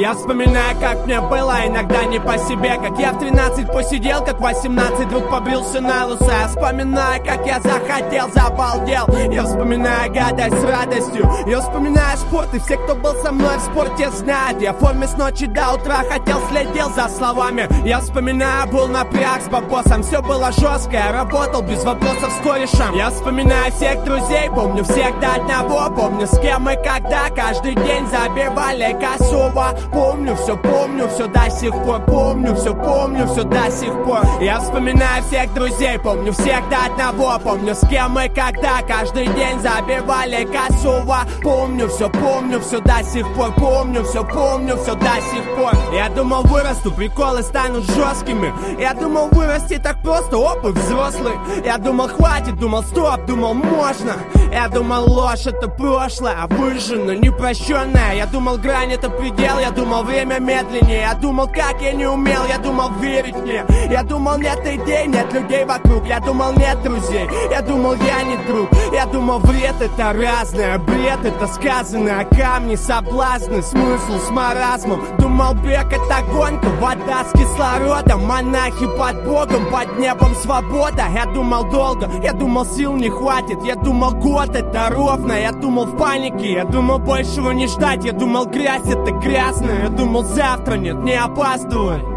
Я вспоминаю, как мне было иногда не по себе, как я в 13 посидел, как в 18 вдруг побрился на лысо. Я вспоминаю, как я захотел, забалдел. Я вспоминаю гадость с радостью. Я вспоминаю спорт, и все, кто был со мной в спорте, знают. Я в форме с ночи до утра хотел, следил за словами. Я вспоминаю, был напряг с бабосом, все было жестко, я работал без вопросов с корешем. Я вспоминаю всех друзей, помню всех до одного. Помню, с кем и когда каждый день забивали косово. Помню все до сих пор. Помню все до сих пор. Я вспоминаю всех друзей, помню всех до одного. Помню, с кем и когда каждый день забивали косово. Помню все до сих пор. Помню все до сих пор. Я думал, вырасту, приколы станут жесткими. Я думал, вырасти так просто, опыт взрослый. Я думал, хватит, думал, стоп, думал, можно. Я думал, ложь это прошлое, выжжено, непрощенное. Я думал, грань это предел, я думал, время медленнее. Я думал, как я не умел, я думал, верить мне. Я думал, нет идей, нет людей вокруг. Я думал, нет друзей, я думал, я не друг. Я думал, вред это разное, бред это сказанное, камни, соблазны, смысл с маразмом. Думал, бег это гонка, вода с кислородом, монахи под Богом, под небом свобода. Я думал долго, я думал, сил не хватит. Я думал, год это ровно, я думал в панике. Я думал, большего не ждать, я думал, грязь это грязно. Я думал, завтра нет, не опаздывай.